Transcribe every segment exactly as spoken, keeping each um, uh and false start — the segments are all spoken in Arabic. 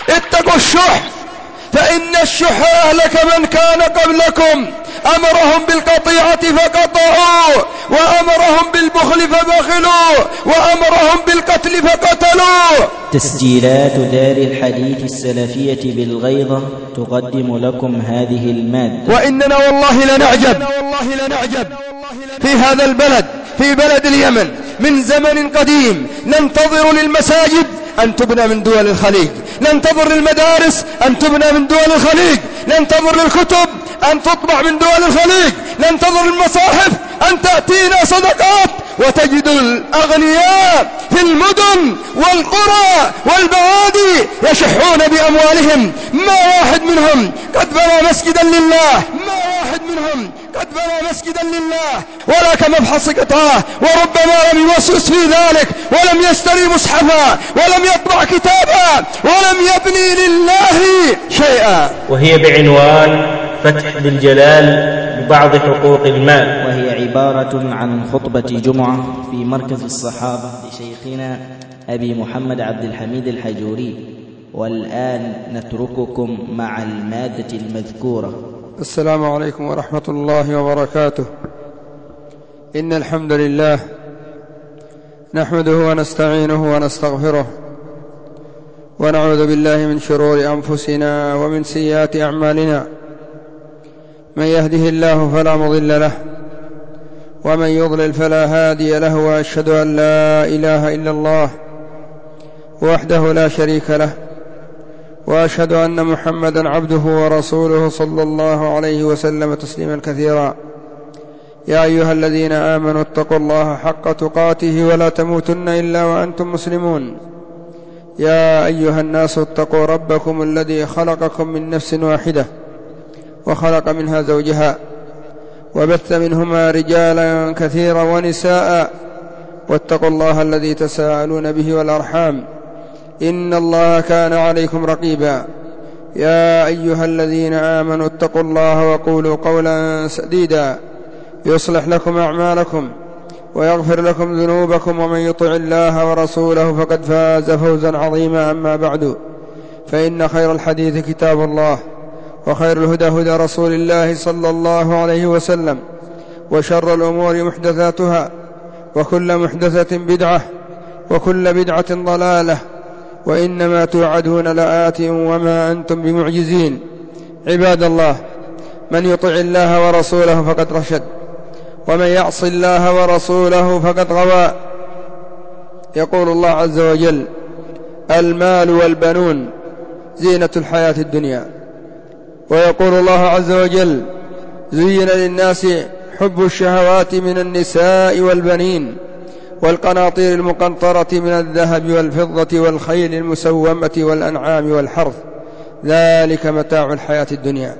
اتقوا الشح، فإن الشح أهلك من كان قبلكم، أمرهم بالقطيعة فقطعوا، وأمرهم بالبخل فبخلوا، وأمرهم بالقتل فقتلوا. تسجيلات دار الحديث السلفية بالغيضة تقدم لكم هذه المادة. وإننا والله لنعجب في هذا البلد، في بلد اليمن، من زمن قديم ننتظر للمساجد أن تبنى من دول الخليج، ننتظر للمدارس أن تبنى من دول الخليج، ننتظر للكتب أن تطبع من دول الخليج، ننتظر المصاحف أن تأتينا صدقات، وتجد الأغنياء في المدن والقرى والبوادي يشحون بأموالهم. ما واحد منهم قد بنى مسجدا لله، ما واحد منهم قد بنى مسجدا لله ولا كمبحث قطعه، وربما لم يوسوس في ذلك، ولم يشتري مصحفا، ولم يطبع كتابا، ولم يبني لله شيئا. وهي بعنوان فتح ذي الجلال ببعض حقوق المال، وهي عبارة عن خطبة جمعة في مركز الصحابة لشيخنا أبي محمد عبد الحميد الحجوري. والآن نترككم مع المادة المذكورة. السلام عليكم ورحمة الله وبركاته. إن الحمد لله نحمده ونستعينه ونستغفره، ونعوذ بالله من شرور أنفسنا ومن سيئات أعمالنا. من يهده الله فلا مضل له، ومن يضلل فلا هادي له، وأشهد أن لا إله إلا الله وحده لا شريك له، وأشهد أن محمدا عبده ورسوله صلى الله عليه وسلم تسليما كثيرا. يا أيها الذين آمنوا اتقوا الله حق تقاته ولا تموتن إلا وأنتم مسلمون. يا أيها الناس اتقوا ربكم الذي خلقكم من نفس واحدة، وخلق منها زوجها، وبث منهما رجالا كثيرا ونساء، واتقوا الله الذي تساءلون به والأرحام، إن الله كان عليكم رقيبا. يا أيها الذين آمنوا اتقوا الله وقولوا قولا سديدا يصلح لكم أعمالكم ويغفر لكم ذنوبكم، ومن يطع الله ورسوله فقد فاز فوزا عظيما. أما بعد، فإن خير الحديث كتاب الله، وخير الهدى هدى رسول الله صلى الله عليه وسلم، وشر الأمور محدثاتها، وكل محدثة بدعة، وكل بدعة ضلالة، وإنما توعدون لآت وما أنتم بمعجزين. عباد الله، من يطع الله ورسوله فقد رشد، ومن يعص الله ورسوله فقد غوى. يقول الله عز وجل: المال والبنون زينة الحياة الدنيا. ويقول الله عز وجل: زين للناس حب الشهوات من النساء والبنين والقناطير المقنطرة من الذهب والفضة والخيل المسومة والأنعام والحرث، ذلك متاع الحياة الدنيا.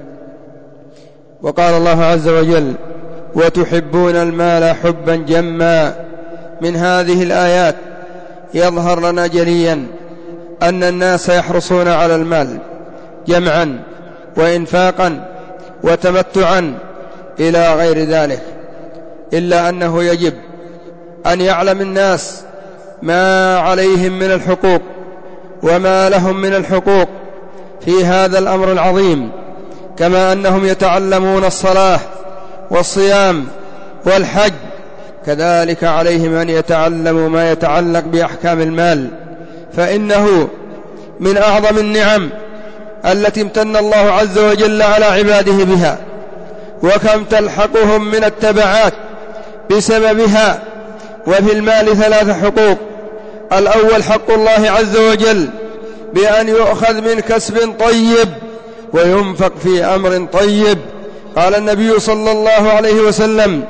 وقال الله عز وجل: وتحبون المال حبا جما. من هذه الآيات يظهر لنا جليا أن الناس يحرصون على المال جمعا وإنفاقا وتمتعا إلى غير ذلك، إلا أنه يجب أن يعلم الناس ما عليهم من الحقوق وما لهم من الحقوق في هذا الأمر العظيم، كما أنهم يتعلمون الصلاة والصيام والحج، كذلك عليهم أن يتعلموا ما يتعلق بأحكام المال، فإنه من أعظم النعم التي امتن الله عز وجل على عباده بها، وكم تلحقهم من التبعات بسببها. وفي المال ثلاث حقوق: الأول حق الله عز وجل بأن يؤخذ من كسب طيب وينفق في أمر طيب. قال النبي صلى الله عليه وسلم: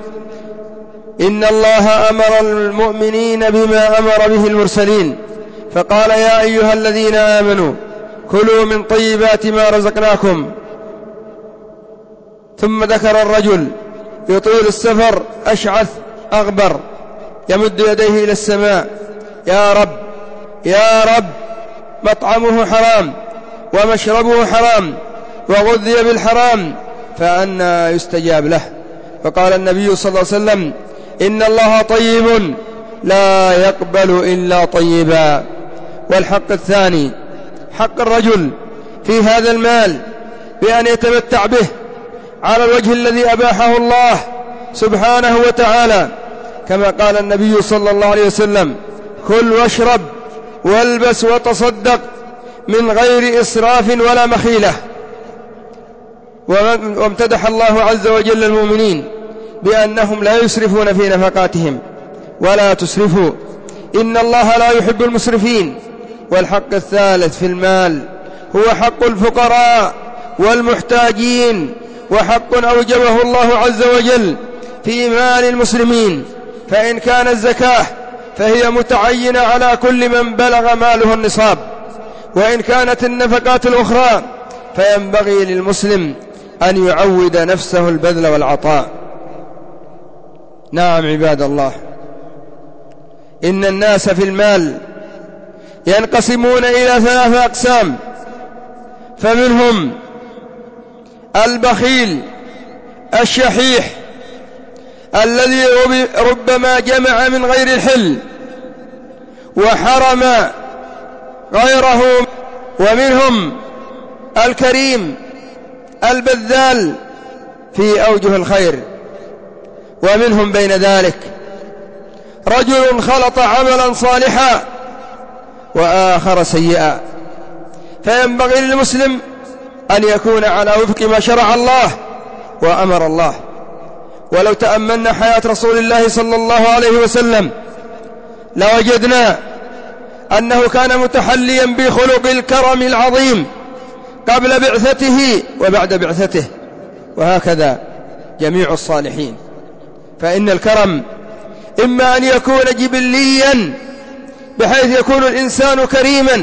إن الله أمر المؤمنين بما أمر به المرسلين، فقال: يا أيها الذين آمنوا كلوا من طيبات ما رزقناكم. ثم ذكر الرجل يطيل السفر أشعث أغبر يمد يديه إلى السماء: يا رب يا رب، مطعمه حرام ومشربه حرام وغذي بالحرام، فأنى يستجاب له؟ فقال النبي صلى الله عليه وسلم: إن الله طيب لا يقبل إلا طيبا. والحق الثاني حق الرجل في هذا المال بأن يتمتع به على الوجه الذي أباحه الله سبحانه وتعالى، كما قال النبي صلى الله عليه وسلم: كل واشرب والبس وتصدق من غير إسراف ولا مخيلة. وامتدح الله عز وجل المؤمنين بأنهم لا يسرفون في نفقاتهم: ولا تسرفوا إن الله لا يحب المسرفين. والحق الثالث في المال هو حق الفقراء والمحتاجين، وحق أوجبه الله عز وجل في مال المسلمين، فإن كان الزكاة فهي متعينة على كل من بلغ ماله النصاب، وإن كانت النفقات الأخرى فينبغي للمسلم أن يعود نفسه البذل والعطاء. نعم عباد الله، إن الناس في المال ينقسمون إلى ثلاثة أقسام: فمنهم البخيل الشحيح الذي ربما جمع من غير الحل وحرم غيره، ومنهم الكريم البذال في أوجه الخير، ومنهم بين ذلك رجل خلط عملا صالحا وآخر سيئا. فينبغي للمسلم أن يكون على وفق ما شرع الله وأمر الله. ولو تأملنا حياة رسول الله صلى الله عليه وسلم لوجدنا أنه كان متحليا بخلق الكرم العظيم قبل بعثته وبعد بعثته، وهكذا جميع الصالحين. فإن الكرم إما أن يكون جبليا بحيث يكون الإنسان كريما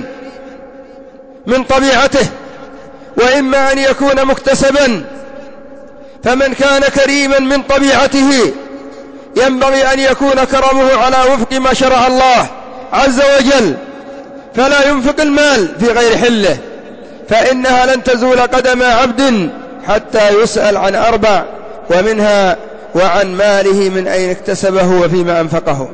من طبيعته، وإما أن يكون مكتسبا. فمن كان كريما من طبيعته ينبغي أن يكون كرمه على وفق ما شرع الله عز وجل، فلا ينفق المال في غير حله، فإنها لن تزول قدم عبد حتى يسأل عن أربع، ومنها وعن ماله من أين اكتسبه وفيما أنفقه.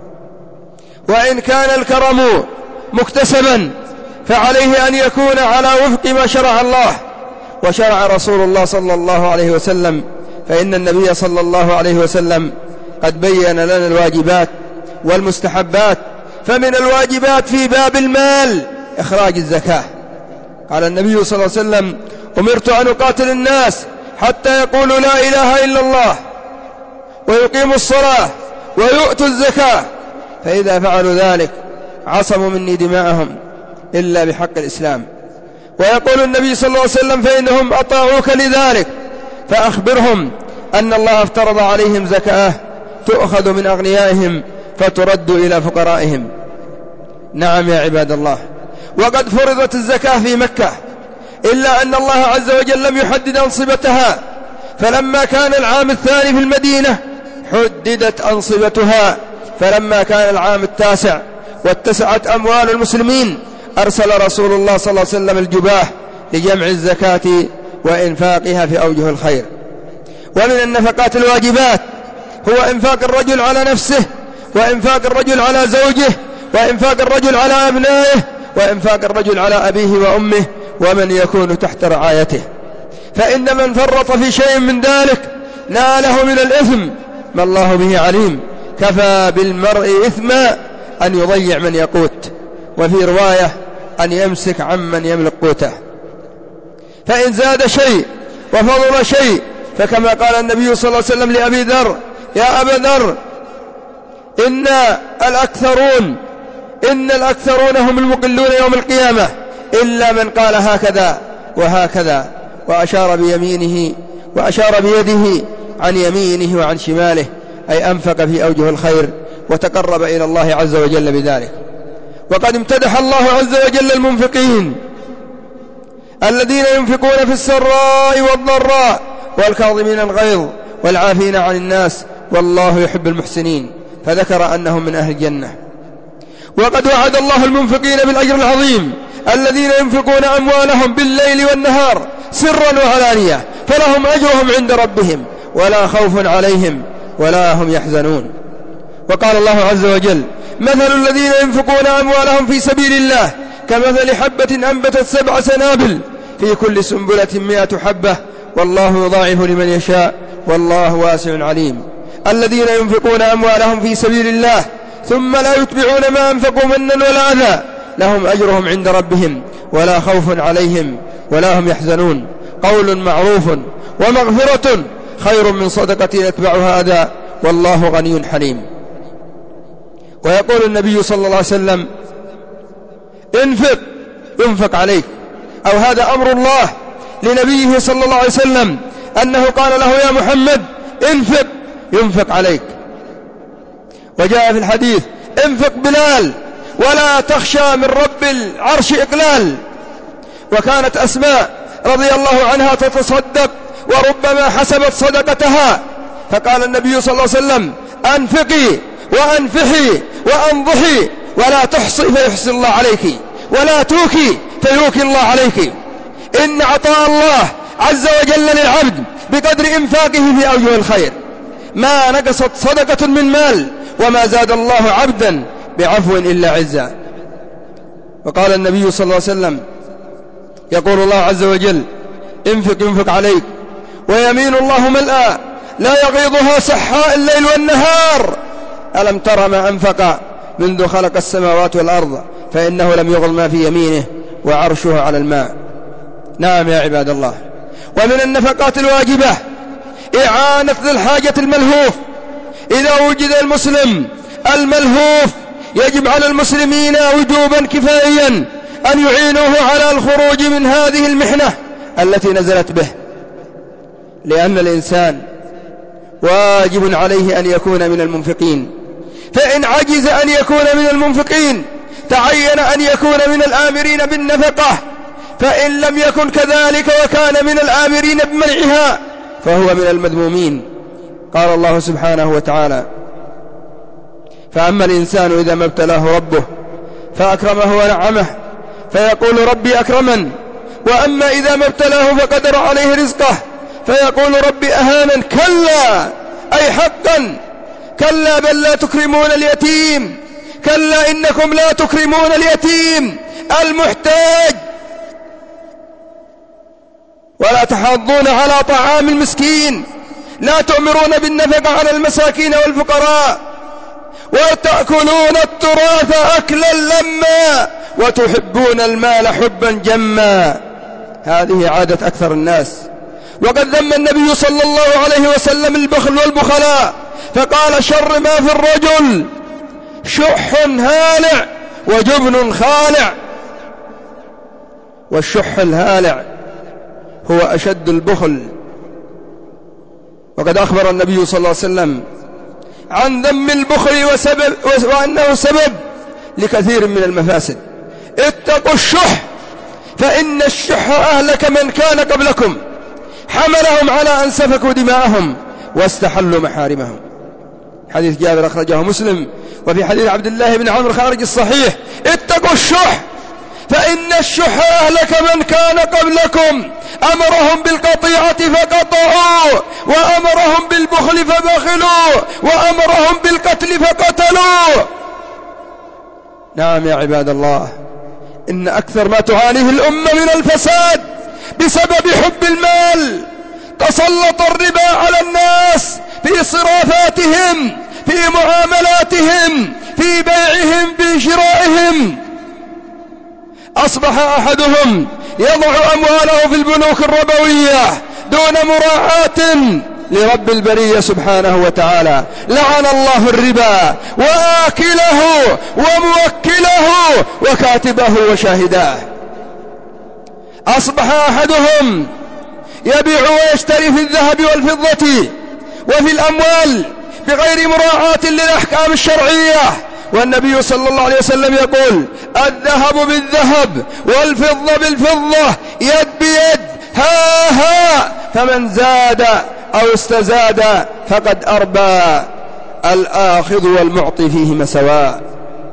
وإن كان الكرم مكتسبا فعليه أن يكون على وفق ما شرع الله وشرع رسول الله صلى الله عليه وسلم، فإن النبي صلى الله عليه وسلم قد بين لنا الواجبات والمستحبات. فمن الواجبات في باب المال إخراج الزكاة. قال النبي صلى الله عليه وسلم: أمرت أن أقاتل الناس حتى يقولوا لا إله إلا الله ويقيموا الصلاة ويؤتوا الزكاة، فإذا فعلوا ذلك عصموا مني دماءهم إلا بحق الإسلام. ويقول النبي صلى الله عليه وسلم: فإنهم أطاعوك لذلك فأخبرهم أن الله افترض عليهم زكاة تؤخذ من أغنيائهم فترد إلى فقرائهم. نعم يا عباد الله، وقد فرضت الزكاة في مكة، إلا أن الله عز وجل لم يحدد أنصبتها، فلما كان العام الثاني في المدينة حددت أنصبتها، فلما كان العام التاسع واتسعت أموال المسلمين أرسل رسول الله صلى الله عليه وسلم الجباه لجمع الزكاة وإنفاقها في أوجه الخير. ومن النفقات الواجبات هو إنفاق الرجل على نفسه، وإنفاق الرجل على زوجه، وإنفاق الرجل على أبنائه، وإنفاق الرجل على أبيه وأمه ومن يكون تحت رعايته. فإن من فرط في شيء من ذلك ناله من الإثم ما الله به عليم. كفى بالمرء إثما أن يضيع من يقوت، وفي رواية أن يمسك عمن يملك قوته. فإن زاد شيء وفضل شيء فكما قال النبي صلى الله عليه وسلم لأبي ذر: يا أبا ذر، إن الأكثرون إن الأكثرون هم المقلون يوم القيامة إلا من قال هكذا وهكذا، وأشار بيمينه وأشار بيده عن يمينه وعن شماله، أي أنفق في أوجه الخير وتقرب إلى الله عز وجل بذلك. وقد امتدح الله عز وجل المنفقين الذين ينفقون في السراء والضراء والكاظمين الغيظ والعافين عن الناس والله يحب المحسنين، فذكر أنهم من أهل الجنة. وقد وعد الله المنفقين بالأجر العظيم الذين ينفقون أموالهم بالليل والنهار سرا وعلانية، فلهم أجرهم عند ربهم ولا خوف عليهم ولا هم يحزنون. وقال الله عز وجل: مثل الذين ينفقون أموالهم في سبيل الله كمثل حبة أنبتت سبع سنابل في كل سنبلة مئة حبة والله يضاعف لمن يشاء والله واسع عليم. الذين ينفقون أموالهم في سبيل الله ثم لا يتبعون ما أنفقوا منا ولا أذى لهم أجرهم عند ربهم ولا خوف عليهم ولا هم يحزنون. قول معروف ومغفرة خير من صدقة يتبعها أذى والله غني حليم. ويقول النبي صلى الله عليه وسلم انفق ينفق عليك، أو هذا أمر الله لنبيه صلى الله عليه وسلم أنه قال له يا محمد انفق ينفق عليك. وجاء في الحديث انفق بلال ولا تخشى من رب العرش إقلال. وكانت أسماء رضي الله عنها تتصدق وربما حسبت صدقتها، فقال النبي صلى الله عليه وسلم أنفقي وأنفحي وأنضحي ولا تحصي فيحصي الله عليك ولا توكي فيوكي الله عليك. إن عطاء الله عز وجل للعبد بقدر إنفاقه في أوجه الخير، ما نقصت صدقة من مال وما زاد الله عبدا بعفو إلا عزا. وقال النبي صلى الله عليه وسلم يقول الله عز وجل انفق ينفق عليك ويمين الله ملأى لا يغيضها سحاء الليل والنهار. ألم تر ما أنفق منذ خلق السماوات والأرض فإنه لم يغل ما في يمينه وعرشه على الماء. نعم يا عباد الله. ومن النفقات الواجبة إعانة ذي الحاجة الملهوف. إذا وجد المسلم الملهوف يجب على المسلمين وجوبا كفائيا أن يعينوه على الخروج من هذه المحنة التي نزلت به، لأن الإنسان واجب عليه أن يكون من المنفقين، فإن عجز أن يكون من المنفقين تعين أن يكون من الآمرين بالنفقة، فإن لم يكن كذلك وكان من الآمرين بمنعها فهو من المذمومين. قال الله سبحانه وتعالى فأما الإنسان إذا ما ابتلاه ربه فأكرمه ونعمه فيقول ربي أكرمن، وأما إذا ما ابتلاه فقدر عليه رزقه فيقول ربي أهانن. كلا أي حقا كلا بل لا تكرمون اليتيم، كلا إنكم لا تكرمون اليتيم المحتاج ولا تحاضون على طعام المسكين، لا تؤمرون بالنفقة على المساكين والفقراء وتأكلون التراث أكلا لما وتحبون المال حبا جما. هذه عادة أكثر الناس. وقد ذم النبي صلى الله عليه وسلم البخل والبخلاء فقال شر ما في الرجل شح هالع وجبن خالع. والشح الهالع هو أشد البخل. وقد أخبر النبي صلى الله عليه وسلم عن ذم البخل وسبب وأنه سبب لكثير من المفاسد. اتقوا الشح فإن الشح أهلك من كان قبلكم حملهم على أن سفكوا دماءهم واستحلوا محارمهم. حديث جابر أخرجه مسلم. وفي حديث عبد الله بن عمرو خارج الصحيح اتقوا الشح فإن الشح أهلك من كان قبلكم أمرهم بالقطيعة فقطعوا وأمرهم بالبخل فبخلوا وأمرهم بالقتل فقتلوا. نعم يا عباد الله. إن أكثر ما تعانيه الأمة من الفساد بسبب حب المال. تسلط الربا على الناس في صرافاتهم في معاملاتهم في بيعهم في شرائهم. أصبح أحدهم يضع أمواله في البنوك الربوية دون مراعاة لرب البرية سبحانه وتعالى. لعن الله الربا وآكله وموكله وكاتبه وشاهداه. أصبح أحدهم يبيع ويشتري في الذهب والفضة وفي الأموال بغير مراعاة للأحكام الشرعية. والنبي صلى الله عليه وسلم يقول الذهب بالذهب والفضة بالفضة يد بيد ها ها فمن زاد أو استزاد فقد أربى الآخذ والمعطي فيهما سواء.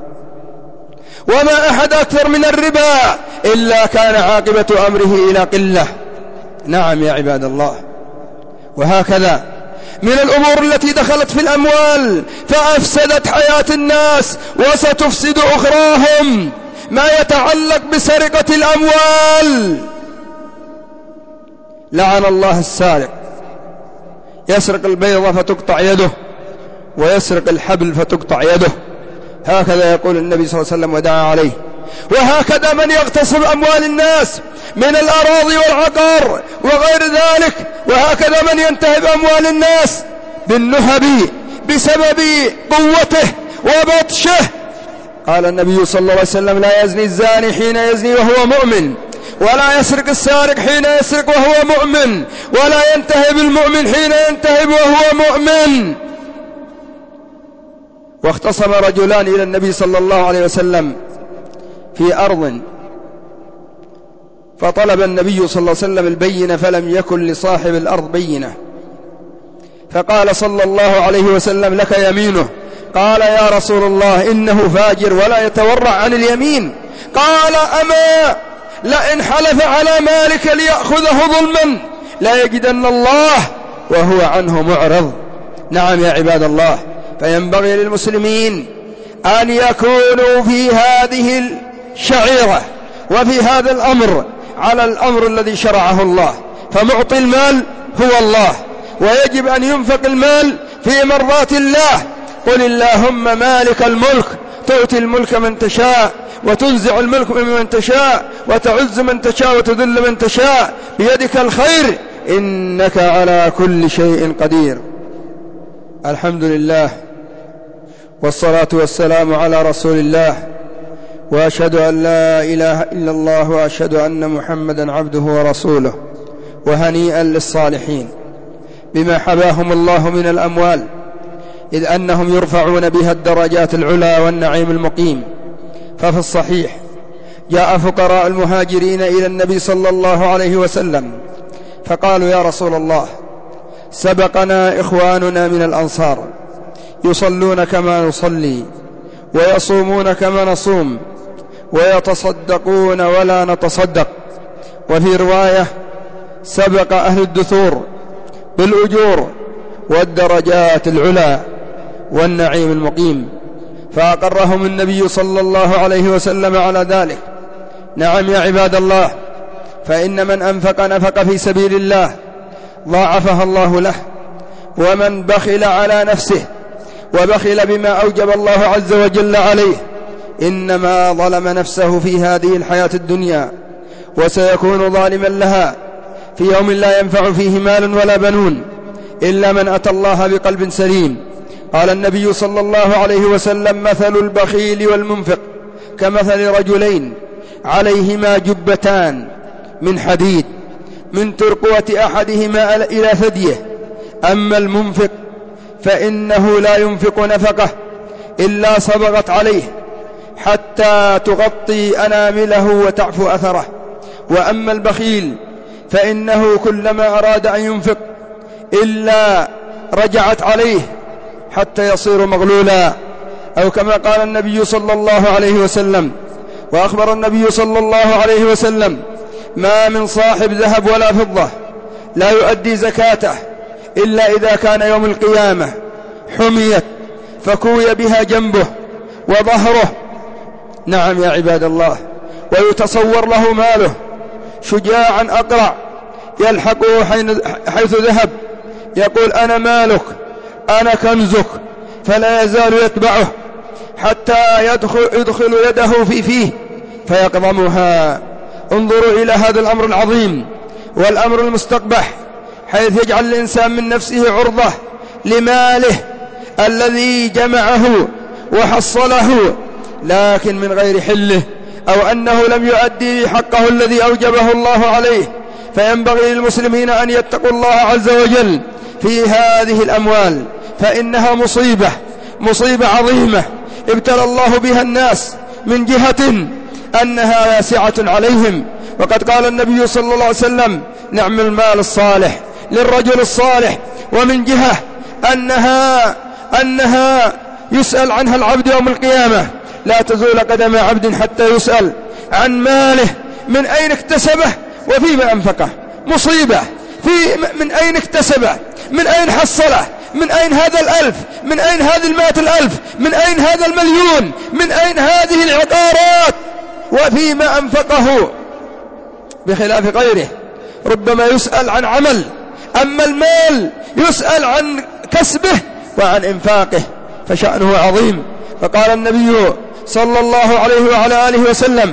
وما أحد أكثر من الربا إلا كان عاقبة أمره إلى قلة. نعم يا عباد الله. وهكذا من الأمور التي دخلت في الأموال فأفسدت حياة الناس وستفسد أخراهم ما يتعلق بسرقة الأموال. لعن الله السارق، يسرق البيضة فتقطع يده، ويسرق الحبل فتقطع يده، هكذا يقول النبي صلى الله عليه وسلم ودعا عليه. وهكذا من يغتصب أموال الناس من الأراضي والعقار وغير ذلك، وهكذا من ينتهب أموال الناس بالنهب بسبب قوته وبطشه. قال النبي صلى الله عليه وسلم: لا يزني الزاني حين يزني وهو مؤمن، ولا يسرق السارق حين يسرق وهو مؤمن، ولا ينتهب المؤمن حين ينتهب وهو مؤمن. واختصم رجلان إلى النبي صلى الله عليه وسلم في أرض، فطلب النبي صلى الله عليه وسلم البينة فلم يكن لصاحب الأرض بينة، فقال صلى الله عليه وسلم: لك يمينه. قال: يا رسول الله إنه فاجر ولا يتورع عن اليمين. قال: أما لئن حلف على مالك ليأخذه ظلما لا يجدن الله وهو عنه معرض. نعم يا عباد الله، فينبغي للمسلمين أن يكونوا في هذه الشعيرة وفي هذا الأمر على الأمر الذي شرعه الله، فمعطي المال هو الله، ويجب أن ينفق المال في مرضات الله. قل اللهم مالك الملك تؤتي الملك من تشاء وتنزع الملك ممن تشاء وتعز من تشاء وتذل من تشاء بيدك الخير إنك على كل شيء قدير. الحمد لله والصلاة والسلام على رسول الله، وأشهد أن لا إله إلا الله، وأشهد أن محمدا عبده ورسوله. وهنيئا للصالحين بما حباهم الله من الأموال، إذ أنهم يرفعون بها الدرجات العلى والنعيم المقيم. ففي الصحيح جاء فقراء المهاجرين إلى النبي صلى الله عليه وسلم فقالوا: يا رسول الله، سبقنا إخواننا من الأنصار يصلون كما نصلي ويصومون كما نصوم ويتصدقون ولا نتصدق. وفي رواية: سبق أهل الدثور بالأجور والدرجات العلى والنعيم المقيم. فأقرهم النبي صلى الله عليه وسلم على ذلك. نعم يا عباد الله، فإن من أنفق نفق في سبيل الله ضاعفها الله له، ومن بخل على نفسه وبخل بما أوجب الله عز وجل عليه إنما ظلم نفسه في هذه الحياة الدنيا، وسيكون ظالما لها في يوم لا ينفع فيه مال ولا بنون إلا من أتى الله بقلب سليم. قال النبي صلى الله عليه وسلم: مثل البخيل والمنفق كمثل رجلين عليهما جبتان من حديد من ترقوة أحدهما إلى ثديه، أما المنفق فإنه لا ينفق نفقه إلا صبغت عليه حتى تغطي أنامله وتعفو أثره، وأما البخيل فإنه كلما أراد أن ينفق إلا رجعت عليه حتى يصير مغلولا، أو كما قال النبي صلى الله عليه وسلم. وأخبر النبي صلى الله عليه وسلم: ما من صاحب ذهب ولا فضة لا يؤدي زكاته إلا إذا كان يوم القيامة حميت فكوي بها جنبه وظهره. نعم يا عباد الله، ويتصور له ماله شجاعا أقرع يلحقه حيث ذهب، يقول: أنا مالك أنا كنزك، فلا يزال يتبعه حتى يدخل, يدخل يده في فيه فيقضمها. انظروا إلى هذا الأمر العظيم والأمر المستقبح، حيث يجعل الإنسان من نفسه عرضة لماله الذي جمعه وحصله لكن من غير حله، أو أنه لم يؤدي حقه الذي أوجبه الله عليه. فينبغي للمسلمين أن يتقوا الله عز وجل في هذه الأموال، فإنها مصيبة مصيبة عظيمة ابتلى الله بها الناس، من جهة أنها واسعة عليهم، وقد قال النبي صلى الله عليه وسلم: نعم المال الصالح للرجل الصالح، ومن جهة أنها, أنها يسأل عنها العبد يوم القيامة، لا تزول قدم عبد حتى يسأل عن ماله من أين اكتسبه وفيما أنفقه. مصيبة، في من أين اكتسبه، من أين حصله، من أين هذا الألف، من أين هذه المائة الألف، من أين هذا المليون، من أين هذه العقارات. وفيما أنفقه، بخلاف غيره ربما يسأل عن عمل، أما المال يسأل عن كسبه وعن إنفاقه، فشأنه عظيم. فقال النبي صلى الله عليه وعلى آله وسلم: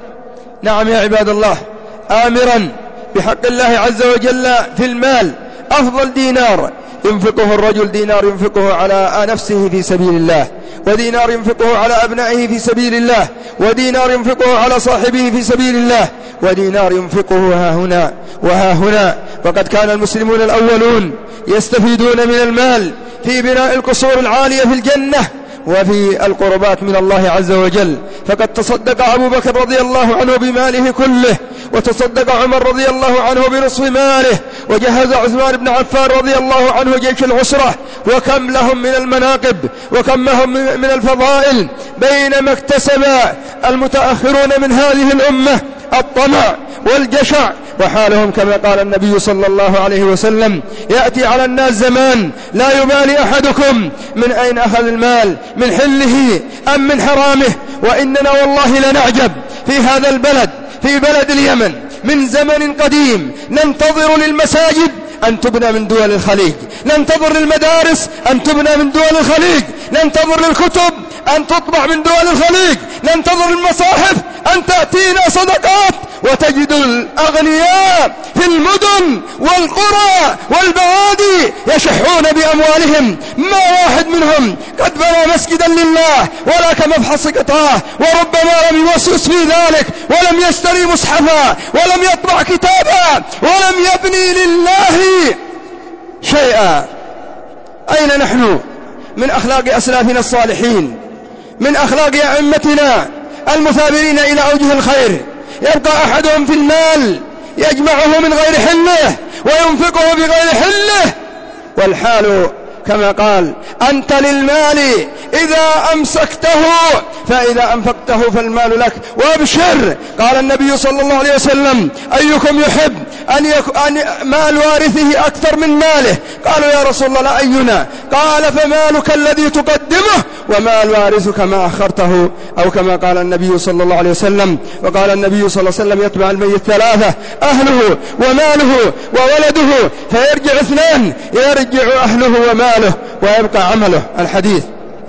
نعم يا عباد الله، آمرا بحق الله عز وجل في المال: أفضل دينار ينفقه الرجل دينار ينفقه على نفسه في سبيل الله، ودينار ينفقه على أبنائه في سبيل الله، ودينار ينفقه على صاحبه في سبيل الله، ودينار ينفقه ها هنا وها هنا. وقد كان المسلمون الأولون يستفيدون من المال في بناء القصور العالية في الجنة وفي القربات من الله عز وجل، فقد تصدق أبو بكر رضي الله عنه بماله كله، وتصدق عمر رضي الله عنه بنصف ماله، وجهز عثمان بن عفان رضي الله عنه جيش العسرة. وكم لهم من المناقب وكم لهم من الفضائل، بينما اكتسب المتأخرون من هذه الأمة الطمع والجشع، وحالهم كما قال النبي صلى الله عليه وسلم: يأتي على الناس زمان لا يبالي أحدكم من أين أخذ المال، من حله أم من حرامه. وإننا والله لنعجب في هذا البلد، في بلد اليمن، من زمن قديم ننتظر للمساجد أن تبنى من دول الخليج، ننتظر للمدارس أن تبنى من دول الخليج، ننتظر للكتب أن تطبع من دول الخليج، ننتظر المصاحف أن تأتينا صدقات، وتجد الأغنياء في المدن والقرى والبوادي يشحون بأموالهم. ما واحد منهم قد بنى مسجدا لله ولا كمفحص قطاه، وربما لم يوسوس في ذلك، ولم يشتري مصحفا، ولم يطبع كتابا، ولم يبني لله شيئا. أين نحن من أخلاق أسلافنا الصالحين، من أخلاق أئمتنا المثابرين إلى أوجه الخير؟ يبقى أحدهم في المال يجمعه من غير حله وينفقه بغير حله، والحال كما قال: أنت للمال إذا أمسكته فإذا أنفقته فالمال لك، وابشر. قال النبي صلى الله عليه وسلم: أيكم يحب أن, يك... أن مال وارثه أكثر من ماله؟ قالوا: يا رسول الله لا أينا؟ قال: فمالك الذي تقدمه ومال وارثك ما أخرته، أو كما قال النبي صلى الله عليه وسلم. وقال النبي صلى الله عليه وسلم: يتبع الميت ثلاثة: أهله وماله وولده، فيرجع اثنان: يرجع أهله وماله ويبقى عمله. الحديث: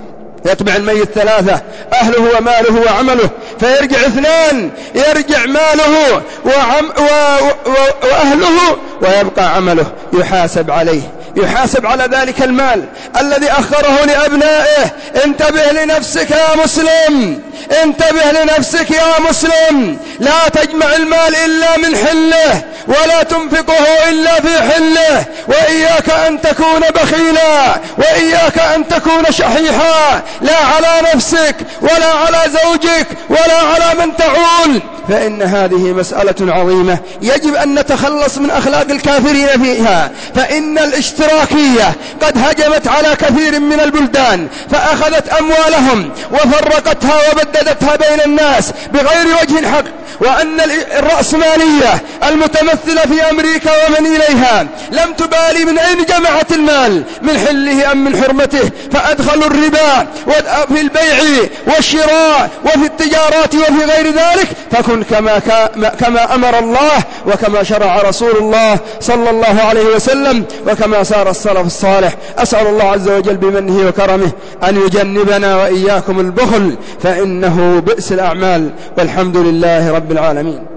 يتبع الميت ثلاثة: أهله وماله وعمله، فيرجع اثنان: يرجع ماله وعم و... و... وأهله ويبقى عمله. يحاسب عليه، يحاسب على ذلك المال الذي أخره لأبنائه. انتبه لنفسك يا مسلم، انتبه لنفسك يا مسلم، لا تجمع المال إلا من حله، ولا تنفقه إلا في حله، وإياك أن تكون بخيلا، وإياك أن تكون شحيحا، لا على نفسك ولا على زوجك ولا على من تعول، فإن هذه مسألة عظيمة يجب أن نتخلص من أخلاق الكافرين فيها. فإن الاشتراكية قد هجمت على كثير من البلدان، فأخذت أموالهم وفرقتها وبددتها بين الناس بغير وجه حق. وأن الرأسمالية المتمثلة في أمريكا ومن إليها لم تبالي من أين جمعت المال، من حله أم من حرمته، فأدخلوا الربا في البيع والشراء وفي التجارات وفي غير ذلك، فكن كما, كما أمر الله وكما شرع رسول الله صلى الله عليه وسلم وكما سار السلف الصالح. أسأل الله عز وجل بمنه وكرمه أن يجنبنا وإياكم البخل، فإنه بئس الأعمال، والحمد لله رب العالمين.